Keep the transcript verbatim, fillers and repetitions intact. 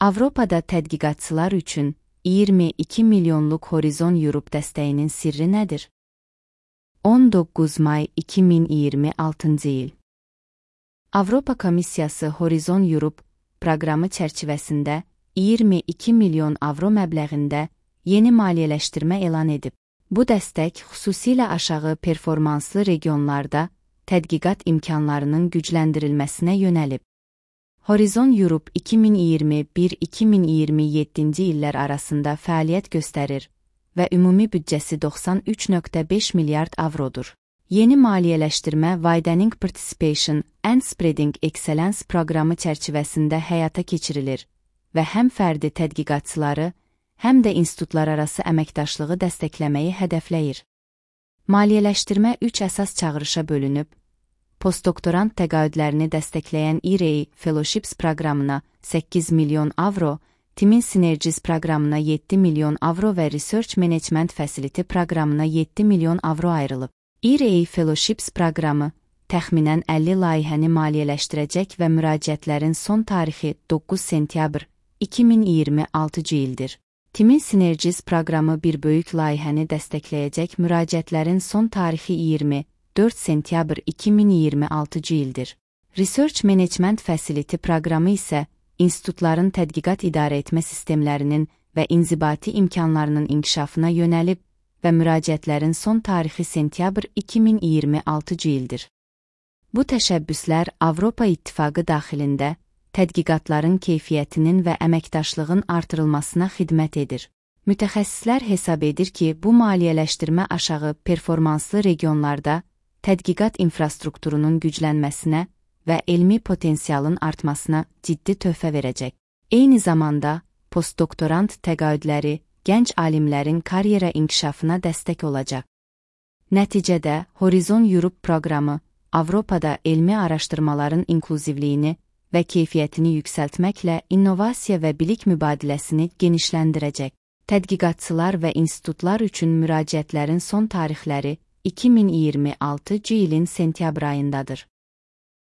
Avropada tədqiqatçılar üçün iyirmi iki milyonluq Horizon Europe dəstəyinin sirri nədir? on doqquz may iki min iyirmi altıncı il. Avropa Komissiyası Horizon Europe proqramı çərçivəsində iyirmi iki milyon avro məbləğində yeni maliyyələşdirmə elan edib. Bu dəstək xüsusilə aşağı performanslı regionlarda tədqiqat imkanlarının gücləndirilməsinə yönəlib. Horizon Europe iki min iyirmi bir iki min iyirmi yeddinci illər arasında fəaliyyət göstərir və ümumi büdcəsi doxsan üç nöqtə beş milyard avrodur. Yeni maliyyələşdirmə Widening Participation and Spreading Excellence proqramı çərçivəsində həyata keçirilir və həm fərdi tədqiqatçıları, həm də institutlararası əməkdaşlığı dəstəkləməyi hədəfləyir. Maliyyələşdirmə üç əsas çağırışa bölünüb, postdoktorant təqaüdlərini dəstəkləyən İ R A Fellowships proqramına səkkiz milyon avro, Timin Synergies proqramına yeddi milyon avro və Research Management Facility proqramına yeddi milyon avro ayrılıb. İ R A Fellowships proqramı təxminən əlli layihəni maliyyələşdirəcək və müraciətlərin son tarixi doqquz sentyabr iki min iyirmi altıncı ildir. Timin Synergies proqramı bir böyük layihəni dəstəkləyəcək, müraciətlərin son tarixi iyirmi dörd sentyabr iki min iyirmi altıncı ildir. Research Management Facility proqramı isə institutların tədqiqat idarə etmə sistemlərinin və inzibati imkanlarının inkişafına yönəlib və müraciətlərin son tarixi sentyabr iki min iyirmi altıncı ildir. Bu təşəbbüslər Avropa İttifaqı daxilində tədqiqatların keyfiyyətinin və əməkdaşlığın artırılmasına xidmət edir. Mütəxəssislər hesab edir ki, bu maliyyələşdirmə aşağı performanslı regionlarda tədqiqat infrastrukturunun güclənməsinə və elmi potensialın artmasına ciddi töhfə verəcək. Eyni zamanda, postdoktorant təqaüdləri gənc alimlərin karyera inkişafına dəstək olacaq. Nəticədə, Horizon Europe proqramı Avropada elmi araşdırmaların inkluzivliyini və keyfiyyətini yüksəltməklə innovasiya və bilik mübadiləsini genişləndirəcək. Tədqiqatçılar və institutlar üçün müraciətlərin son tarixləri iki min iyirmi altıncı ilin sentyabr ayındadır.